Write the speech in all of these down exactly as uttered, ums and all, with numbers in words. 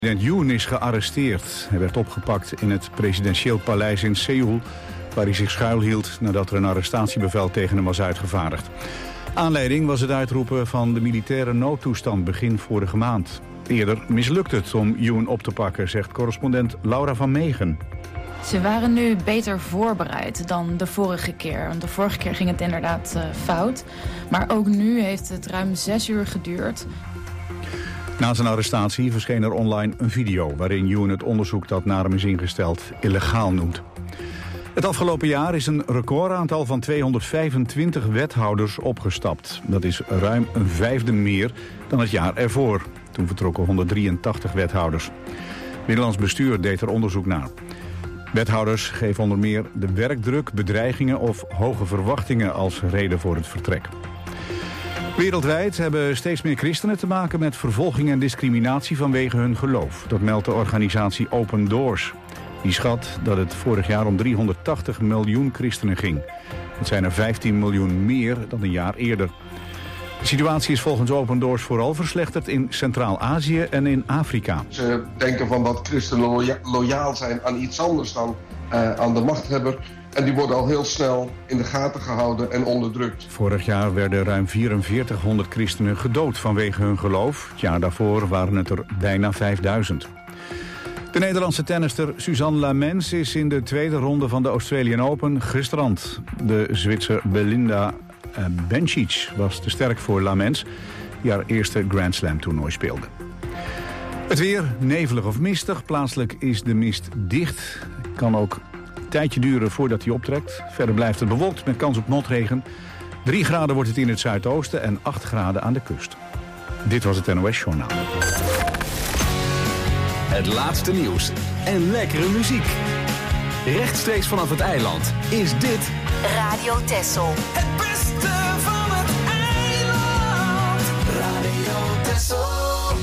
President Yoon is gearresteerd. Hij werd opgepakt in het presidentieel paleis in Seoul, waar hij zich schuilhield nadat er een arrestatiebevel tegen hem was uitgevaardigd. Aanleiding was het uitroepen van de militaire noodtoestand begin vorige maand. Eerder mislukt het om Yoon op te pakken, zegt correspondent Laura van Meegen. Ze waren nu beter voorbereid dan de vorige keer. Want de vorige keer ging het inderdaad uh, fout. Maar ook nu heeft het ruim zes uur geduurd. Na zijn arrestatie verscheen er online een video waarin Yoon het onderzoek dat naar hem is ingesteld illegaal noemt. Het afgelopen jaar is een recordaantal van tweehonderdvijfentwintig wethouders opgestapt. Dat is ruim een vijfde meer dan het jaar ervoor. Toen vertrokken honderddrieëntachtig wethouders. Nederlands bestuur deed er onderzoek naar. Wethouders geven onder meer de werkdruk, bedreigingen of hoge verwachtingen als reden voor het vertrek. Wereldwijd hebben steeds meer christenen te maken met vervolging en discriminatie vanwege hun geloof. Dat meldt de organisatie Open Doors. Die schat dat het vorig jaar om driehonderdtachtig miljoen christenen ging. Dat zijn er vijftien miljoen meer dan een jaar eerder. De situatie is volgens Open Doors vooral verslechterd in Centraal-Azië en in Afrika. Ze denken van dat christenen loya- loyaal zijn aan iets anders dan uh, aan de machthebber. En die worden al heel snel in de gaten gehouden en onderdrukt. Vorig jaar werden ruim vierenveertighonderd christenen gedood vanwege hun geloof. Het jaar daarvoor waren het er bijna vijfduizend. De Nederlandse tennister Suzanne Lamens is in de tweede ronde van de Australian Open gestrand. De Zwitser Belinda uh, Bencic was te sterk voor Lamens, die haar eerste Grand Slam toernooi speelde. Het weer, nevelig of mistig. Plaatselijk is de mist dicht. Kan ook een tijdje duren voordat hij optrekt. Verder blijft het bewolkt met kans op motregen. drie graden wordt het in het zuidoosten en acht graden aan de kust. Dit was het N O S-journaal. Het laatste nieuws en lekkere muziek. Rechtstreeks vanaf het eiland is dit Radio Texel. Het beste van het eiland. Radio Texel.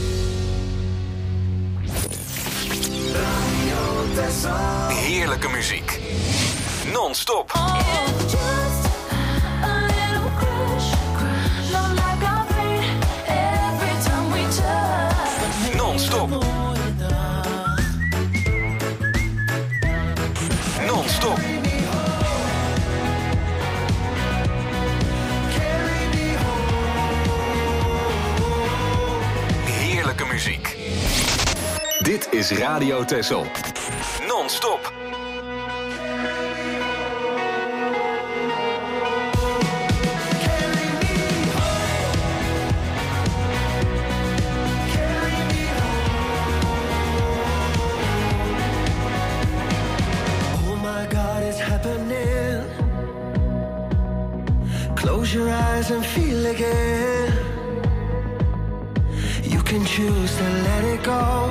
Radio Texel. heerlijke muziek. Non-stop. Non-stop. Non-stop. Heerlijke muziek. Dit is Radio Texel. Non-stop. Close your eyes and feel again. You can choose to let it go.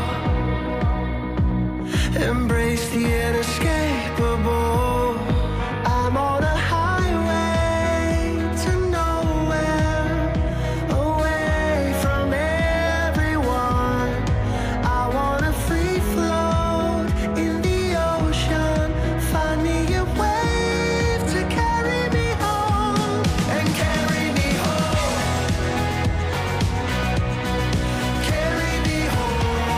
Embrace the inescapable. I'm on a highway to nowhere, away from everyone. I wanna free float in the ocean. Find me a wave to carry me home and carry me home. Carry me home.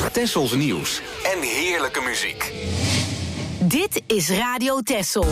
Tessels nieuws en heerlijke muziek. Dit is Radio Tessel.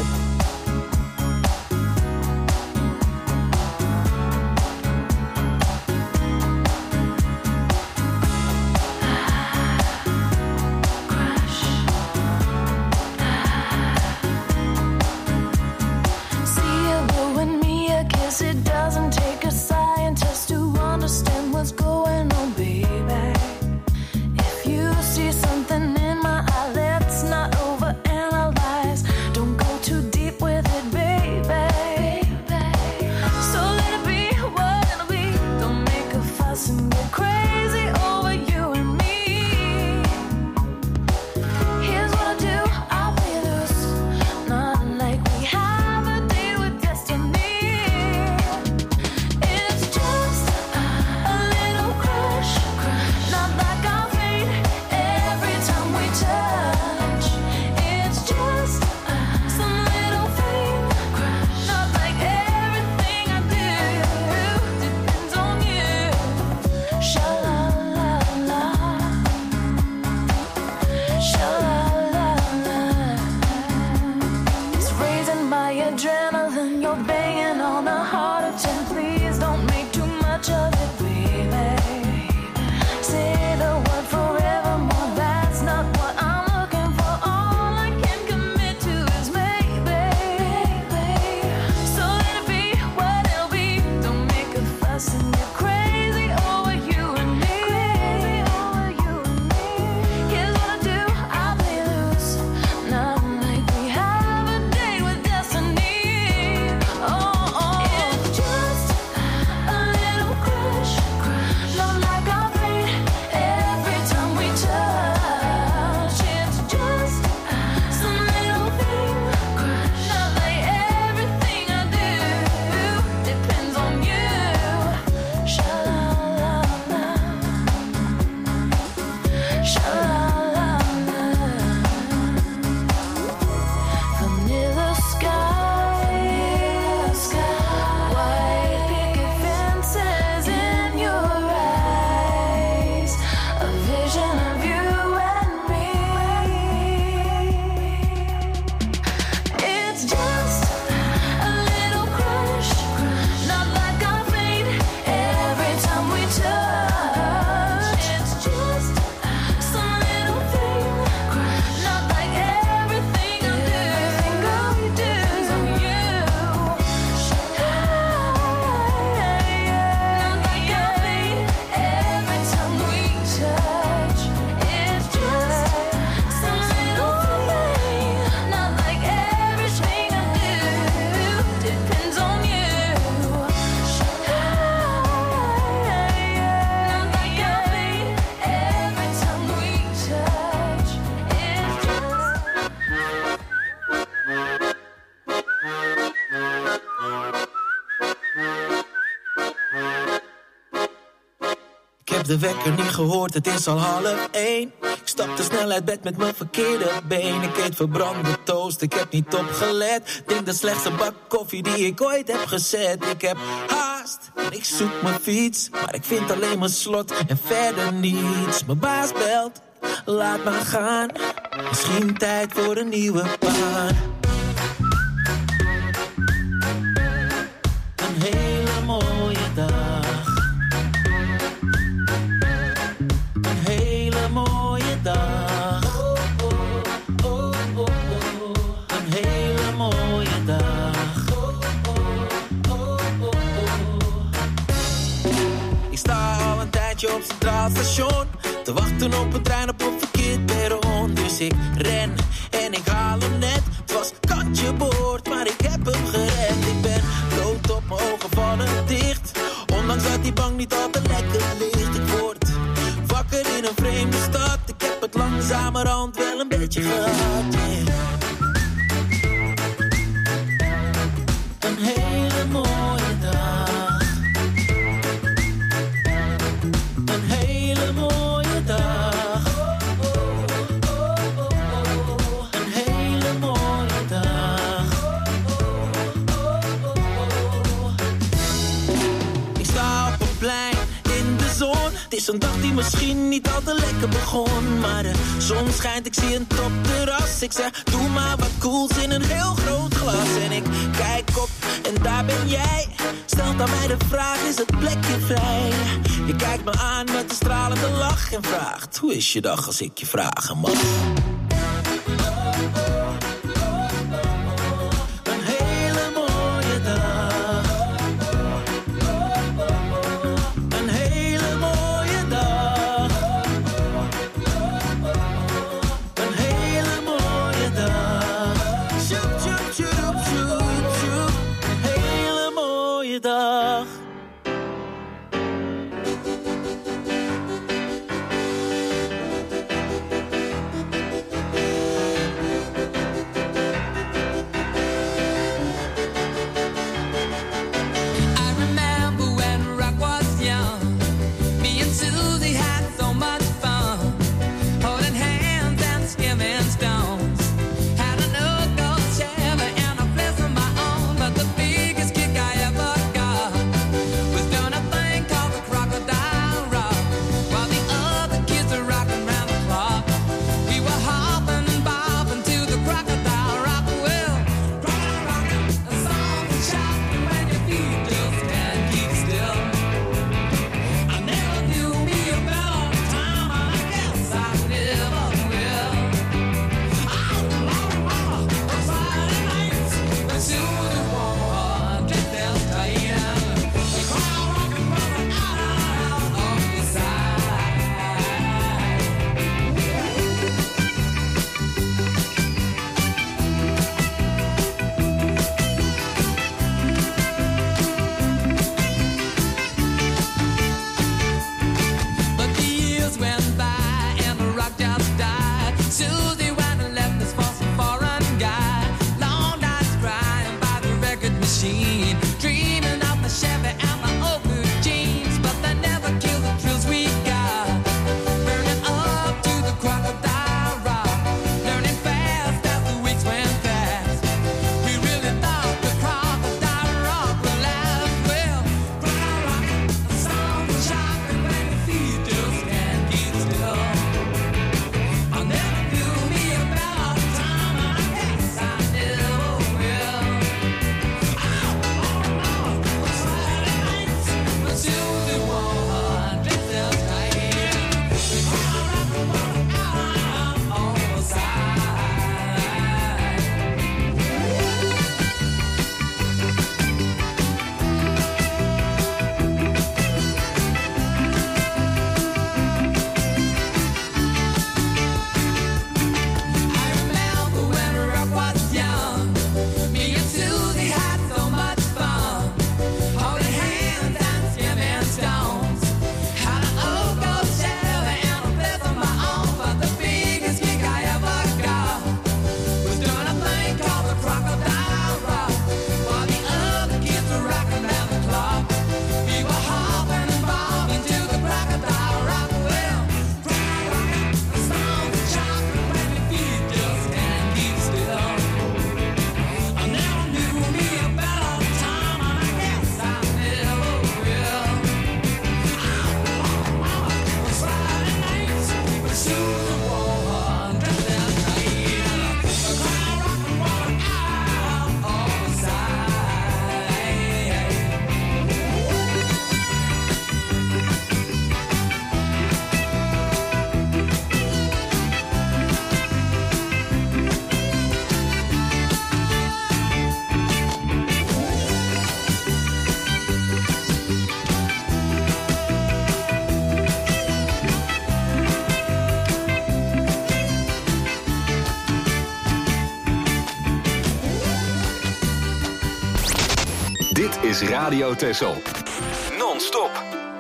It doesn't take a scientist to understand what's going on, baby. If you see something in my eye, let's not overanalyze. Don't go too deep with it, baby. So let it be what it'll be. Don't make a fuss and get crazy over you and me. Here's what I do, I'll play loose. Not like we have a deal with destiny. Adrenaline, you're banging on the heart of ten. Please don't make too much of it, baby. Say the word forevermore. That's not what I'm looking for. All I can commit to is maybe. So let it be what it'll be. Don't make a fuss and get crazy over you and me. Crazy over you and me. Here's what I do, I'll play loose. Not like we have a date with destiny. De wekker niet gehoord, het is al half één. Ik stapte snel uit bed met mijn verkeerde been. Ik eet verbrande toast, ik heb niet opgelet. Denk de slechtste bak koffie die ik ooit heb gezet. Ik heb haast en ik zoek mijn fiets, maar ik vind alleen mijn slot en verder niets. Mijn baas belt, laat maar gaan. Misschien tijd voor een nieuwe baan. Een hele mooie dag. Mooie dag. Oh, oh, oh, oh, oh. Een hele mooie dag. Oh, oh, oh, oh, oh. Ik sta al een tijdje op Centraal Station te wachten op een trein op een verkeerd perron. Dus ik ren en ik haal hem net. Het was kantje boord, maar ik heb hem gered. Ik ben dood op mijn ogen vallen dicht. Ondanks dat die bank niet altijd lekker ligt. Ik word wakker in een vreemde stad. Ik heb het langzamerhand wel een beetje gehad, yeah. Een hele mooie dag. Een hele mooie dag. Oh, oh, oh, oh, oh. Een hele mooie dag. Oh, oh, oh, oh. Ik sta op een plein in de zon. Het is een dag die misschien niet al te lekker begon, maar de zon schijnt, ik zie een topterras. Ik zeg, doe maar wat cools in een heel groot glas. En ik kijk op en daar ben jij. Stelt aan mij de vraag, is het plekje vrij? Je kijkt me aan met een stralende lach en vraagt, hoe is je dag als ik je vragen mag? Een hele mooie dag. Een hele mooie dag. Een hele mooie dag. Sjoep, sjoep, sjoep, sjoep, sjoep. Een hele mooie dag. Dit is Radio Texel. Non-stop.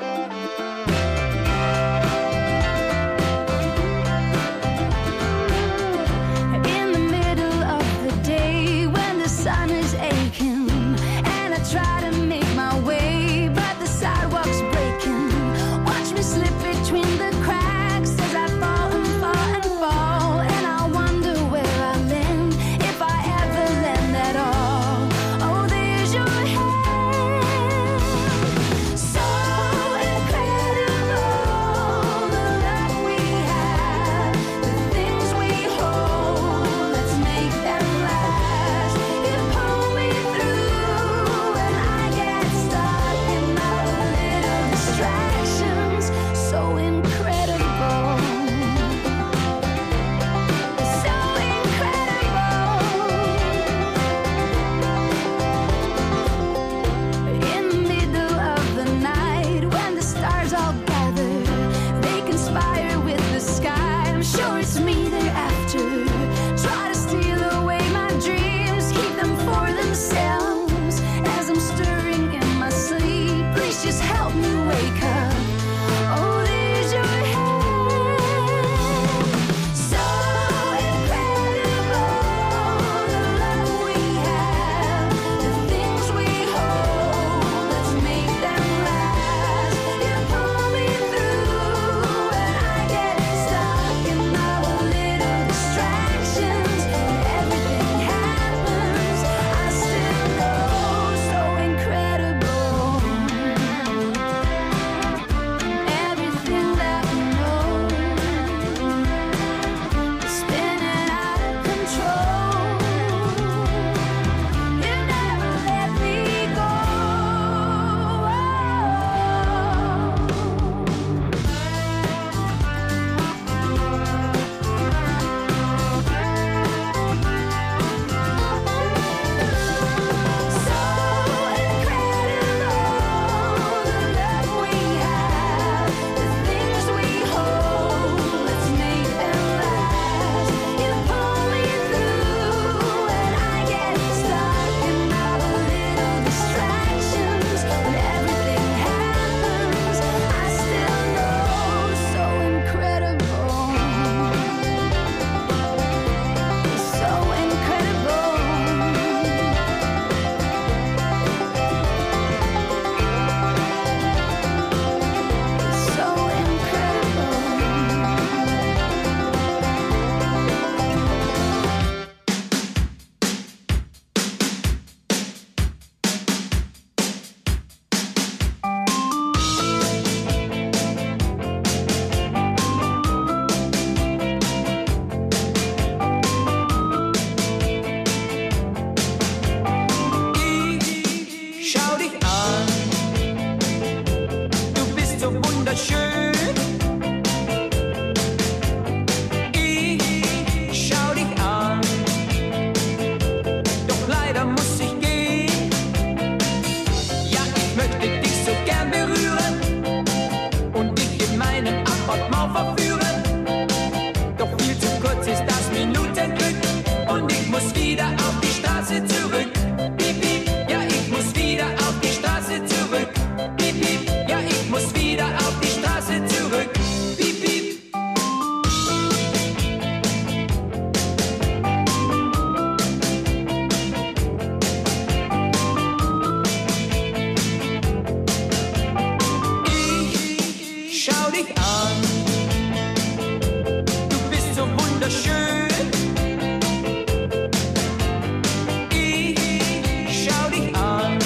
In the middle of the day when the sun is aching and I try to make my way but the sidewalk's breaking. Watch me slip between the cracks as I fall and fall and fall, and I wonder where I land, if I ever land at all. Oh, there's your hand. So Sommer führen. Doch viel zu kurz ist das Minutenglück und ich muss wieder auf die Straße zurück. Piep, piep, ja, ich muss wieder auf die Straße zurück. Piep, piep, ja, ich muss wieder auf die Straße zurück. Piep, piep. Ich schau dich an, du bist so wunderschön. Ich schau dich an,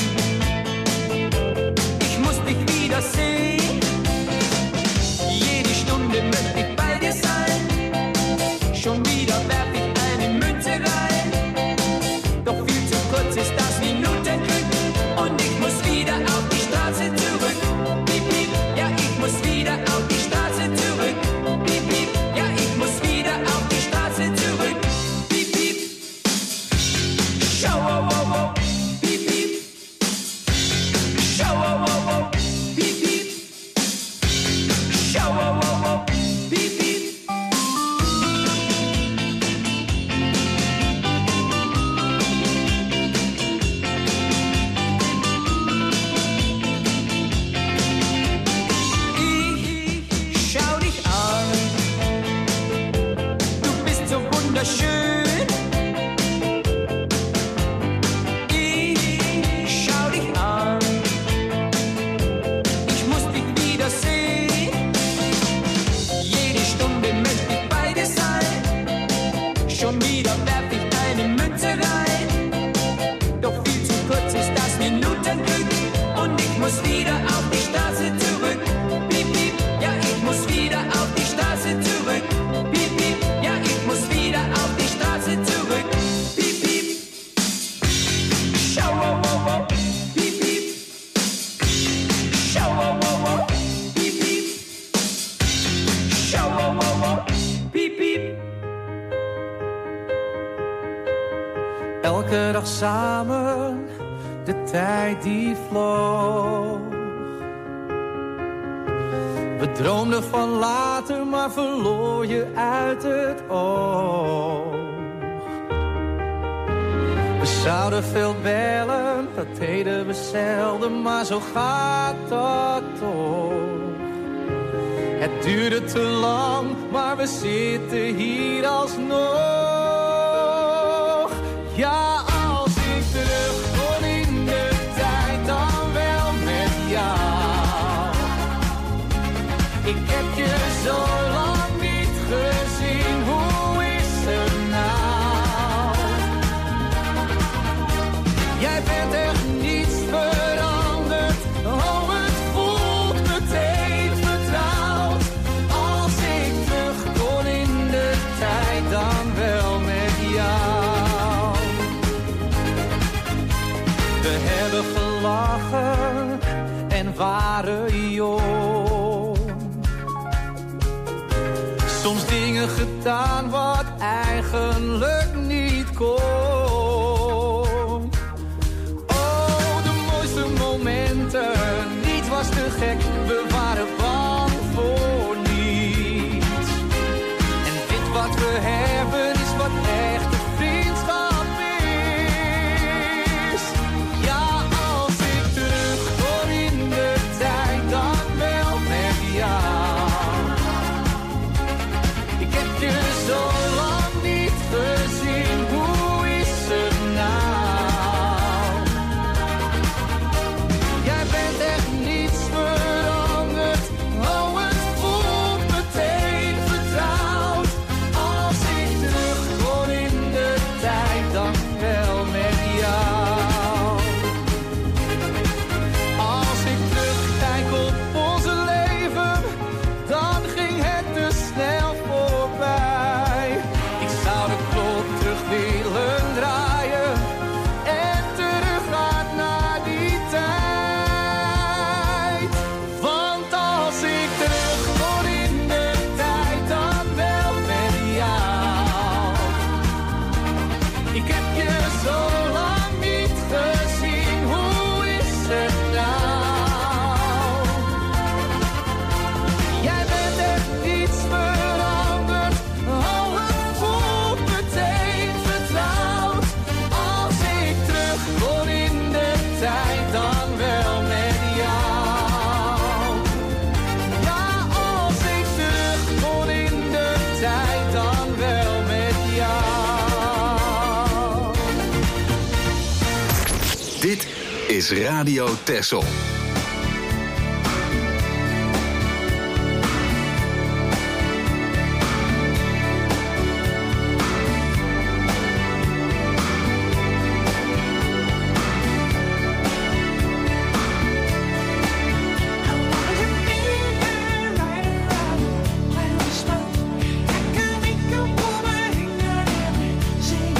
ich muss dich wiedersehen. Jede Stunde möchte ich bei dir sein. Schon wieder werf ich eine Münze rein. Doch viel zu kurz ist das Minutenglück und ich muss wieder auf die Straße zurück. Piep, piep, ja, ich muss wieder auf die Straße zurück. Piep, piep, ja, ich muss wieder auf die Straße zurück. Piep, piep. Schau, wow, wow, wow. Piep, piep. Schau, wow, wow, wow. Piep, piep. Schau, wow, wow, wow. Piep, piep. Ich schau dich an, du bist so wunderschön. Ich schau dich an, ich muss dich wiedersehen. Jede Stunde möchte ich bei dir sein. Schon wieder werf ich eine Münze rein. Doch viel zu kurz ist das Minutenglück und ich muss wieder auf die Straße zurück. Piep, piep, ja, ich muss wieder auf die Straße zurück. Piep, piep, ja, ich muss wieder auf die Straße zurück. Piep, piep. Schau, wow, wow, wow. Piep, piep. Schau, wow, wow, wow. Piep, piep. Schau, wow, wow, wow. Piep, piep. Elke dag samen, de tijd die vloog. We droomden van later, maar verloor je uit het oog. We zouden veel bellen, dat deden we zelden, maar zo gaat dat toch. Het duurde te lang, maar we zitten hier alsnog. Ja, als ik terug kon in de tijd, dan wel met jou. Ik heb je zo lang niet gezien, hoe is het nou? Jij bent echt niets veranderd, oh het voelt meteen vertrouwd. Als ik terug kon in de tijd, dan wel met jou. We hebben gelachen en waren jong. Soms dingen gedaan wat eigenlijk niet kon. Oh, de mooiste momenten, niets was te gek, we waren bang voor niets. En dit wat we hebben is wat echte vriendschap is. Ja, als ik terug kon in de tijd, dan wel met jou. Ik heb je zo lang niet gezien, hoe is het nou? Jij bent echt niets veranderd. is Radio Texel.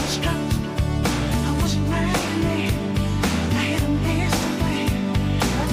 I wasn't ready. I had a mess to play.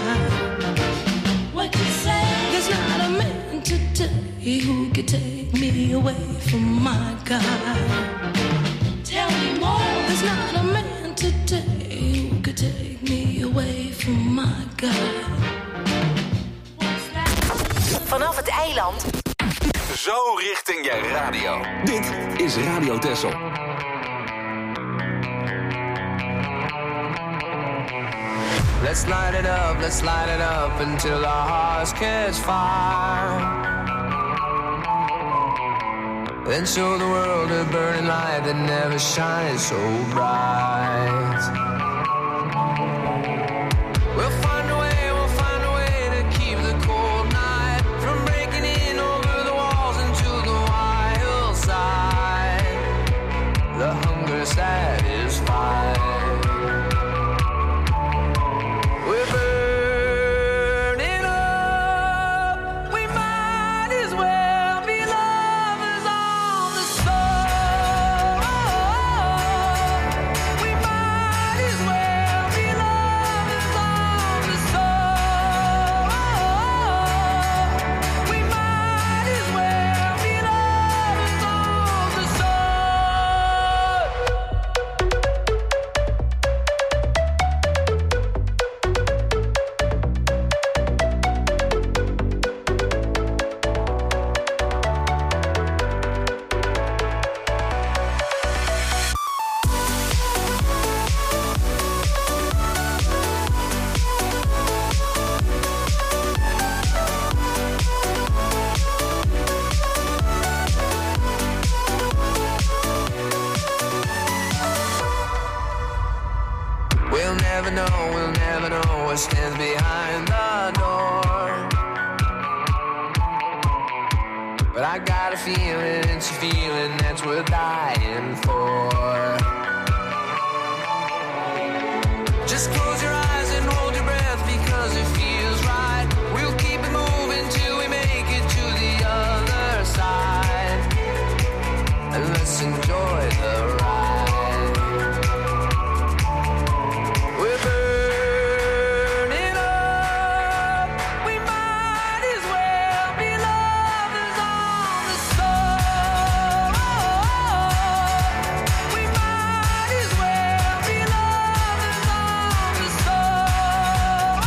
What you say? There's not a man today who could take me away from my guy. Tell me more. There's not a man today who could take me away from my guy. Vanaf het eiland. Zo richting je radio. Dit is Radio Texel. Let's light it up, let's light it up until our hearts catch fire. Then show the world a burning light that never shines so bright. We'll find a way, we'll find a way to keep the cold night from breaking in over the walls into the wild side. The hunger satisfied. We're burning up. We might as well be lovers on the soul. We might as well be lovers on the soul. We might as well be lovers on the We'll never know, we'll never know what stands behind the door. But I got a feeling, it's a feeling that's worth dying for. Just close your eyes and hold your breath because it feels right. We'll keep it moving till we make it to the other side. And let's enjoy the ride. We're burning up. We might as well be lovers on the soul. We might as well be lovers on the soul.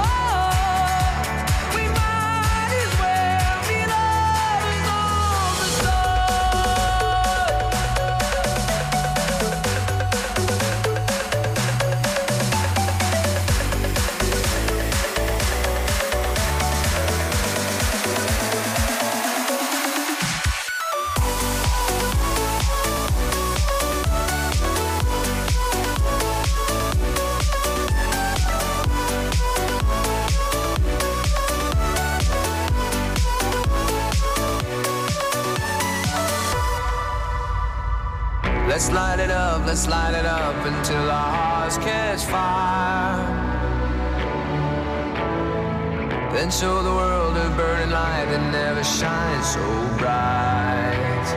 We might as well be lovers on the soul. Let's light it up, let's light it up until our hearts catch fire. Then show the world a burning light that never shines so bright.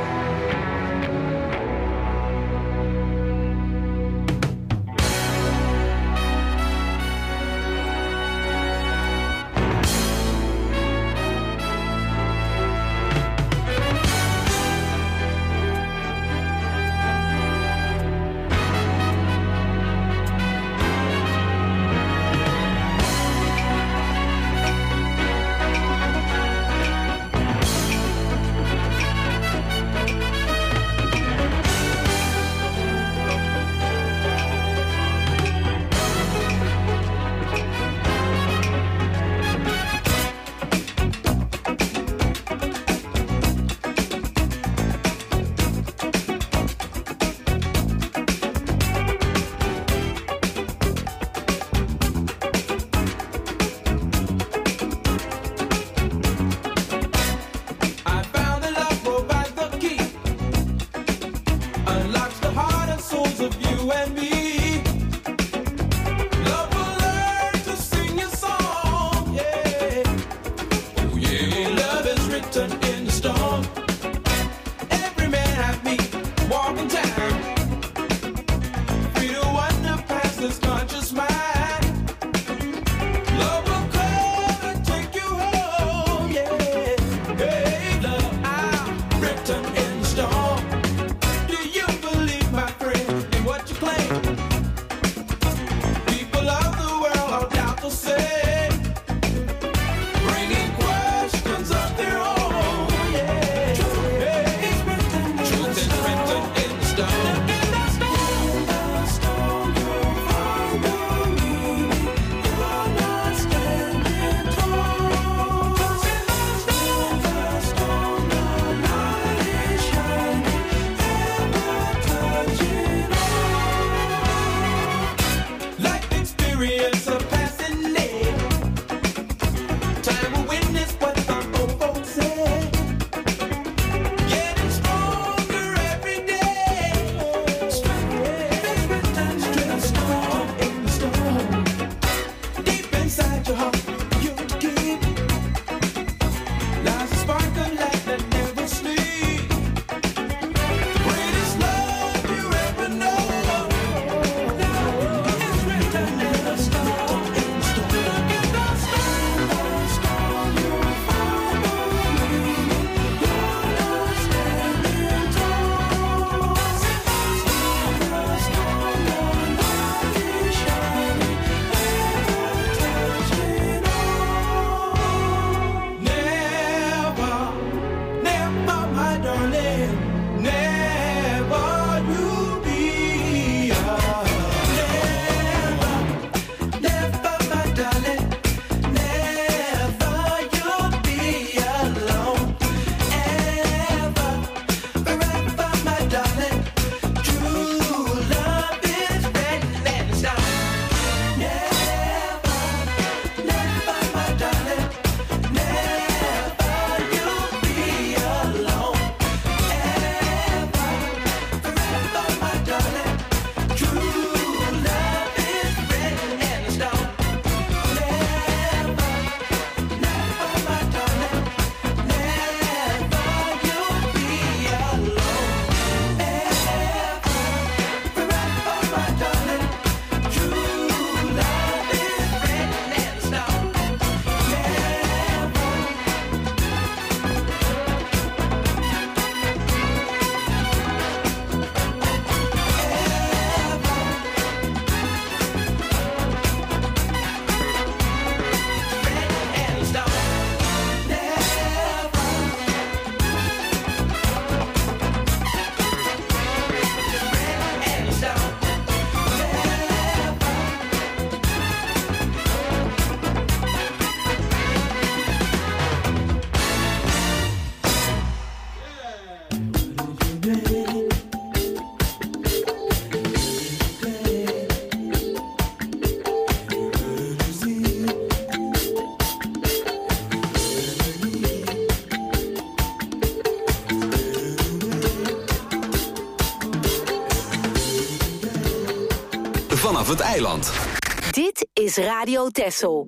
het eiland. Dit is Radio Texel.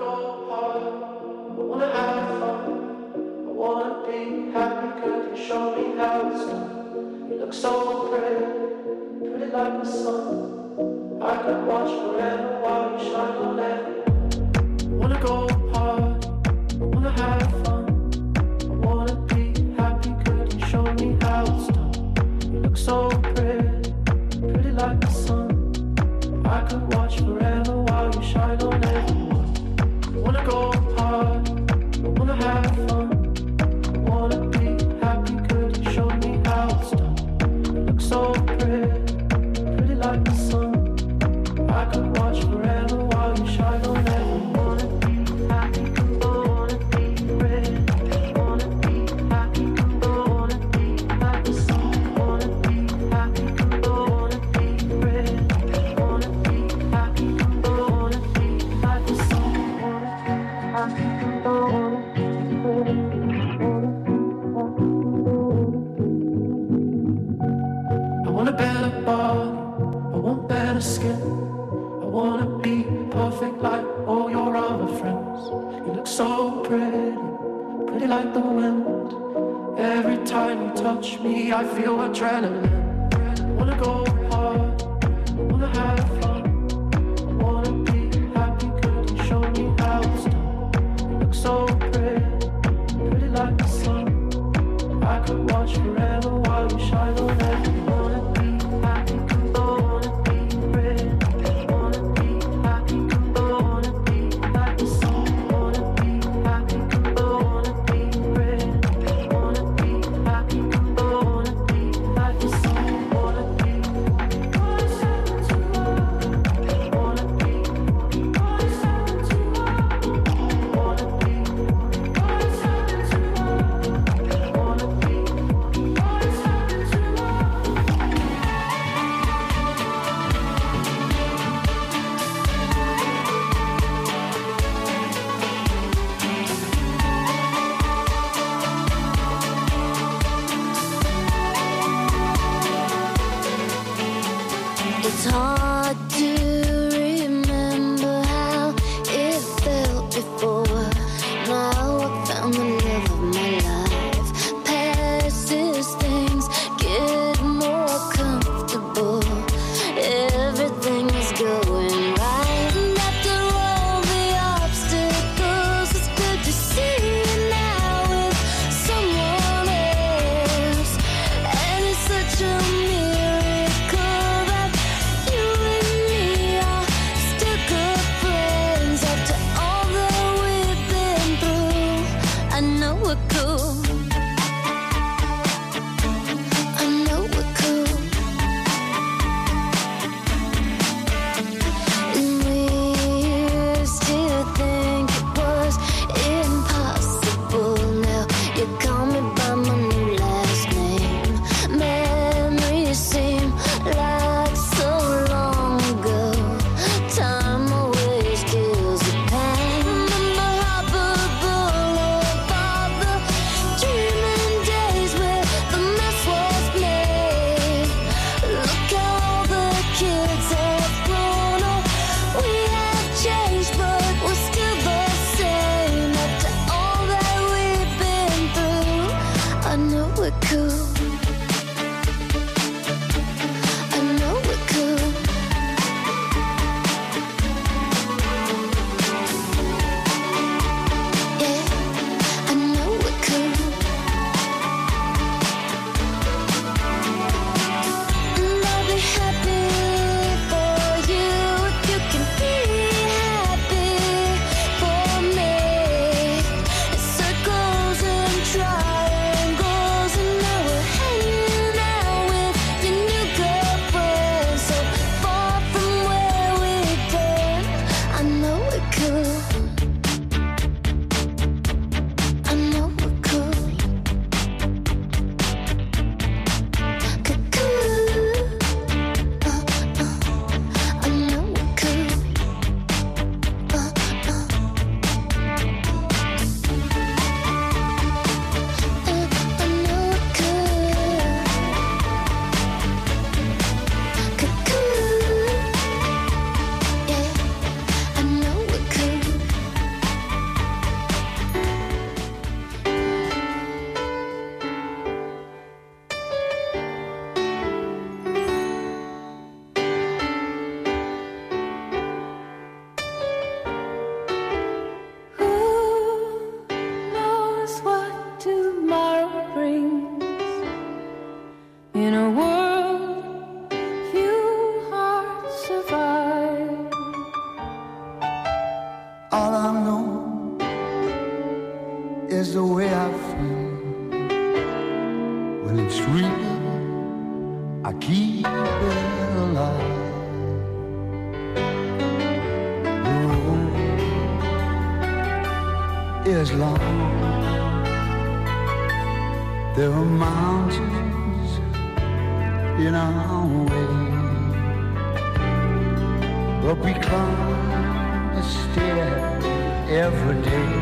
I could watch forever while you shine on everyone. I wanna go hard, I wanna have fun. I wanna be happy, could you show me how it's done? You look so pretty, pretty like the sun. I could watch forever while you shine on everyone. I wanna go hard, I wanna have fun. I wanna be happy, could you show me how it's done? You look so pretty, pretty like the sun. I could watch forever while you shine on everyone. Wanna be happy, wanna be rich. Wanna be happy, wanna be like the sun. Wanna be happy, wanna be rich. Wanna be happy, wanna be like the sun. Wanna be happy, wanna be rich. I want a better body, I want better skin. I wanna be perfect like all your other friends. You look so pretty, pretty like the wind. Every time you touch me, I feel adrenaline. I wanna go hard, I wanna have fun. I wanna be happy, could you show me how it's done? You look so pretty, pretty like the sun. I could watch forever while you shine on everyone. Wanna be happy, wanna be rich. is long. There are mountains in our way, but we climb a stair every day.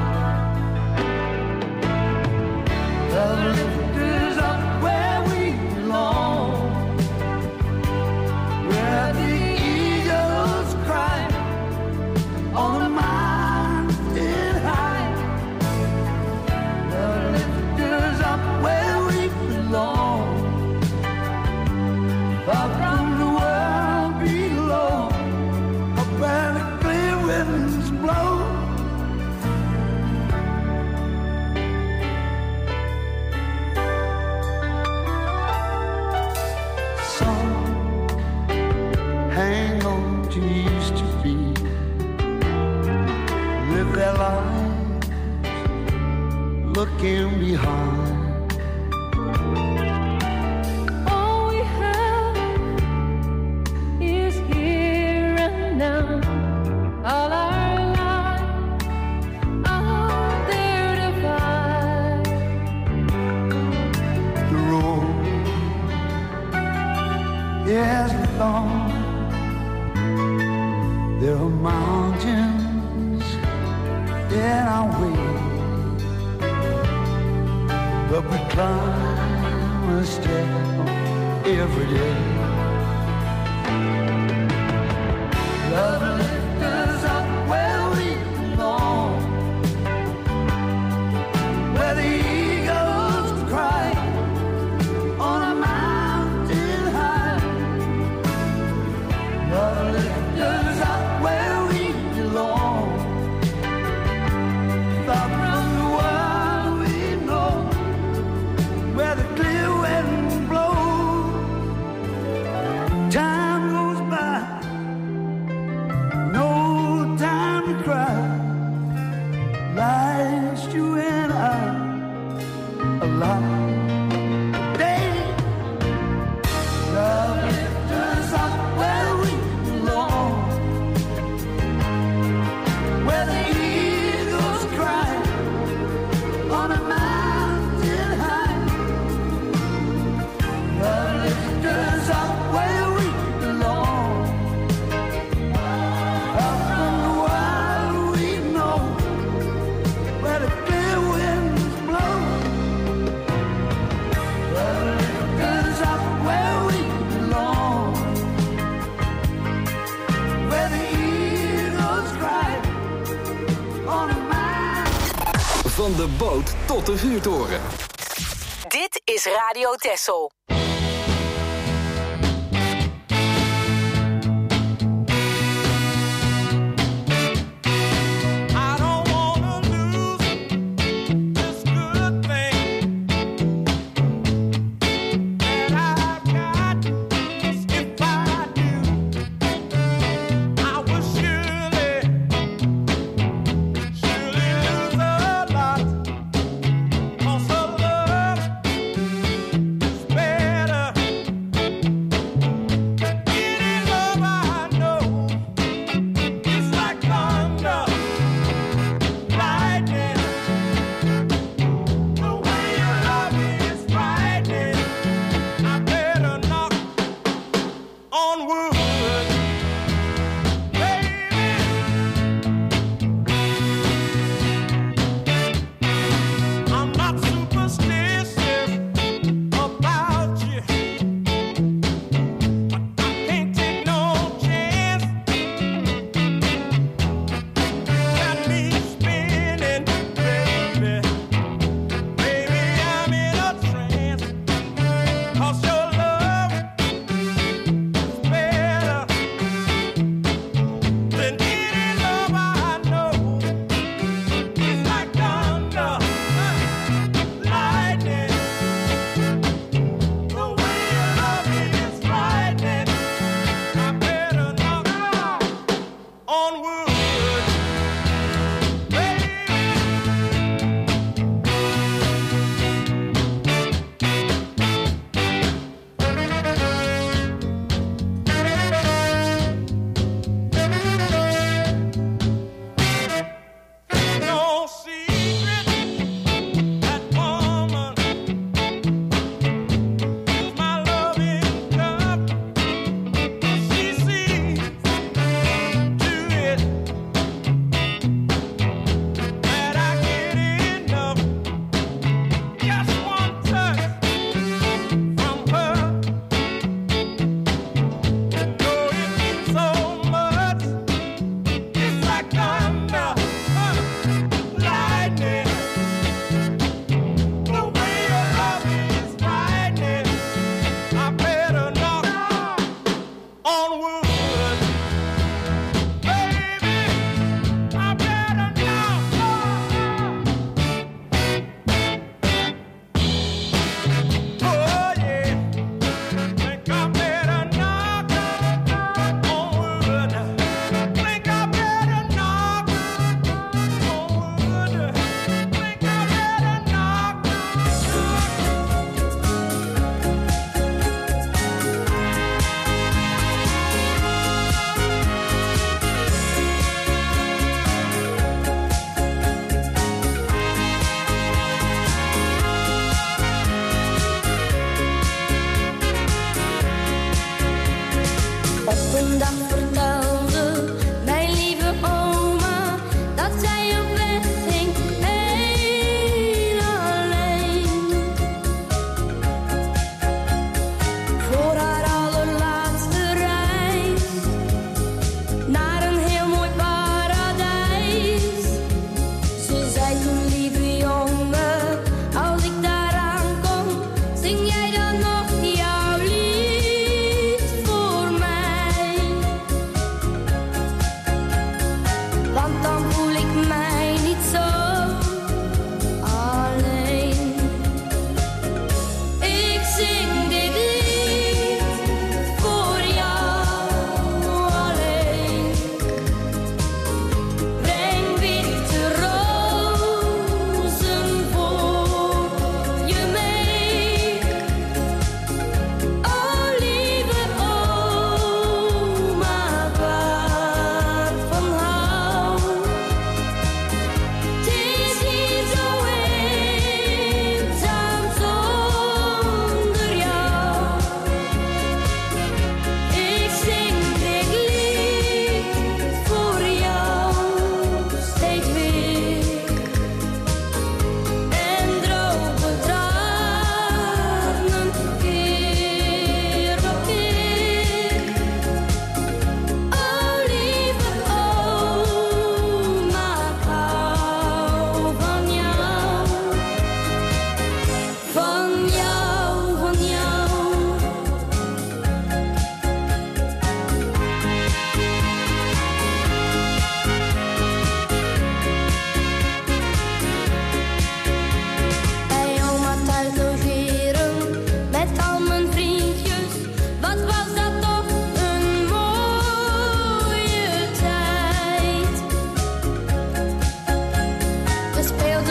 The lift is up where we belong, where the eagles cry on the mountain high. The lift is up where we belong, far from the world below, up where the clear winds blow. Hang on to used to be, live their lives looking behind. All we have is here and now. All our lives are there to find. The road is long. There are mountains in our way, but we climb a step every day. Love lifts us up where we belong, where the eagles cry on a mountain high. Love lifts us up where we belong, far from the world we know, where the clear winds blow. Time goes by, no time to cry. Life's you and I alive. Day, love lifts us up where we belong, where the eagles cry on a mountain high. Love lifts us up where we belong, up from the world we know, where the clear winds blow. Love lifts us up where we belong, where the eagles cry on a mountain. Van de boot tot de vuurtoren. Dit is Radio Texel. I don't wanna lose this good thing that I've got. 'Cause if I do, I will surely, surely lose a lot. 'Cause her love is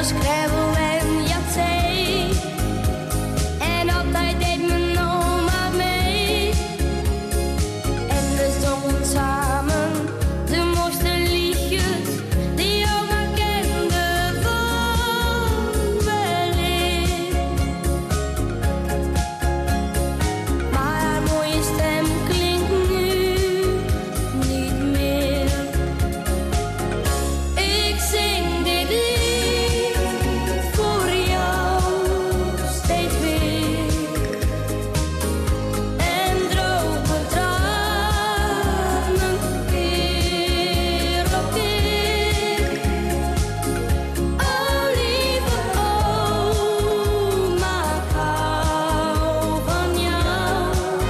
Samen schrijven wij een jatzee. En altijd deed mijn oma mee. En we zongen samen de mooiste liedjes die oma kende van weleer. Maar haar mooie stem klinkt nu niet meer. Ik zing dit lied voor jou steeds weer. En droge tranen keer op keer. O lieve oma, ik hou van jou.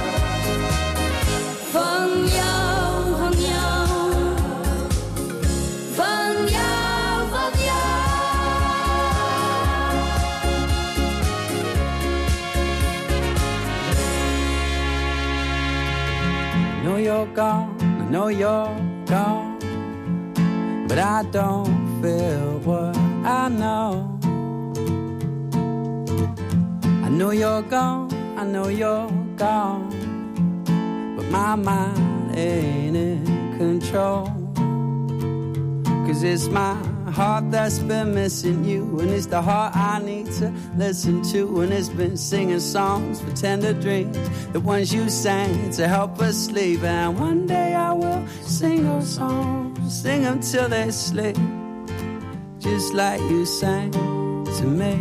Van jou, van jou. Van jou, van jou. I know you're gone, I know you're gone, but I don't feel what I know. I know you're gone, I know you're gone, but my mind ain't in control. Cause it's my heart that's been missing you, and it's the heart I need to listen to, and it's been singing songs for tender dreams, the ones you sang to help us sleep. And one day I will sing those songs, sing them till they sleep, just like you sang to me.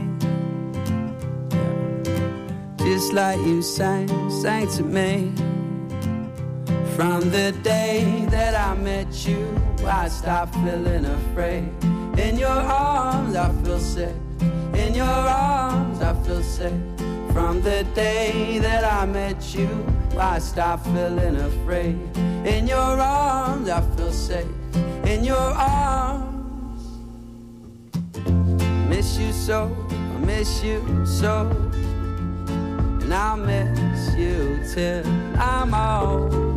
Just like you sang, sang to me. From the day that I met you, I stopped feeling afraid. In your arms I feel safe. In your arms I feel safe. From the day that I met you, I stopped feeling afraid. In your arms I feel safe. In your arms. Miss you so, I miss you so, and I'll miss you till I'm old.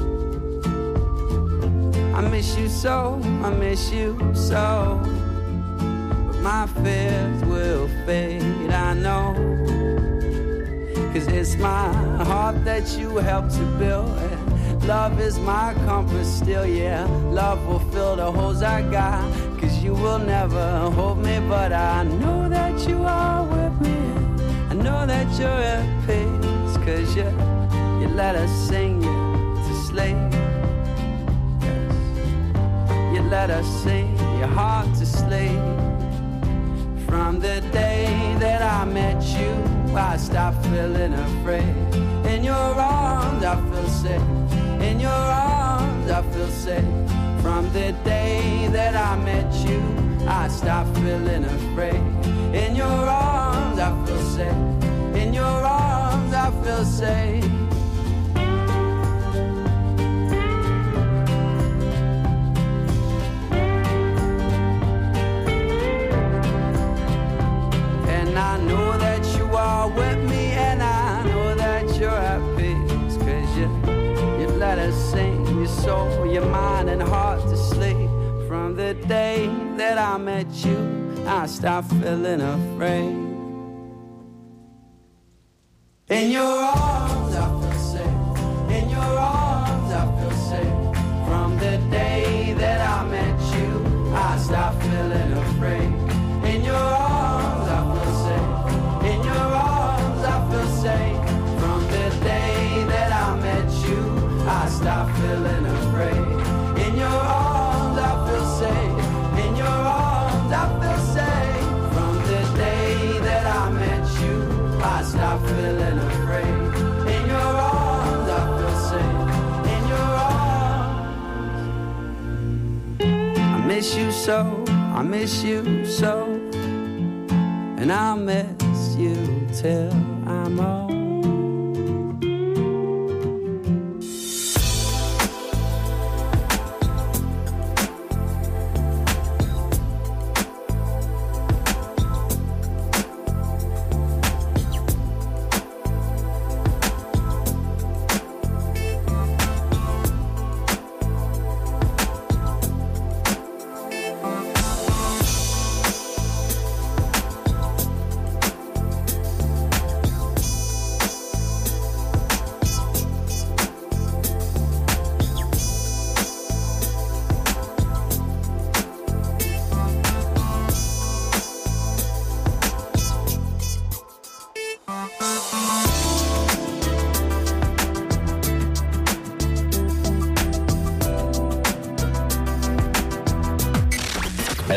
I miss you so, I miss you so, but my fears will fade, I know. Cause it's my heart that you helped to build, and love is my compass still, yeah. Love will fill the holes I got, cause you will never hold me, but I know that you are with me. I know that you're at peace, cause you, you let us sing you to sleep. You let us sing your heart to sleep. From the day that I met you, I stopped feeling afraid. In your arms I feel safe. In your arms I feel safe. From the day that I met you, I stopped feeling afraid. In your arms I feel safe. In your arms I feel safe. And I know that you are with me, and I know that you're at peace, cause you, you let us sing your soul, your mind and heart to sleep. From the day that I met you, I stopped feeling afraid. In your arms I feel safe. In your arms I feel safe. From the day that I met you, I stopped feeling afraid. In your arms I feel safe. In your arms I feel safe. From the day that I met you, I stopped feeling afraid. In your arms I feel safe. In your arms I feel safe. From the day that I met you, I stopped feeling afraid. In your arms I feel safe. In your arms. I miss you so, I miss you so, and I'll miss you till I'm old.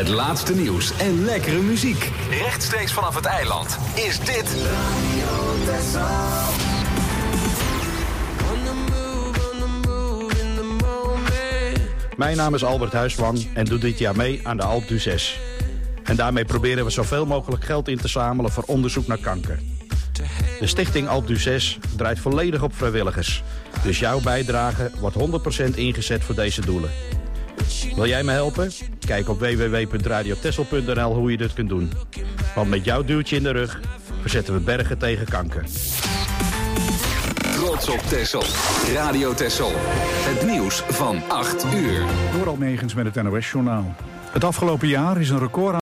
Het laatste nieuws en lekkere muziek. Rechtstreeks vanaf het eiland is dit Radio Texel. Mijn naam is Albert Huisman en doe dit jaar mee aan de Alpe d'Huez. En daarmee proberen we zoveel mogelijk geld in te zamelen voor onderzoek naar kanker. De stichting Alpe d'Huez draait volledig op vrijwilligers. Dus jouw bijdrage wordt honderd procent ingezet voor deze doelen. Wil jij me helpen? Kijk op w w w punt radio texel punt n l hoe je dit kunt doen. Want met jouw duwtje in de rug verzetten we bergen tegen kanker. Trots op Texel. Radio Texel. Het nieuws van acht uur. Door Almegens met het N O S-journaal. Het afgelopen jaar is een record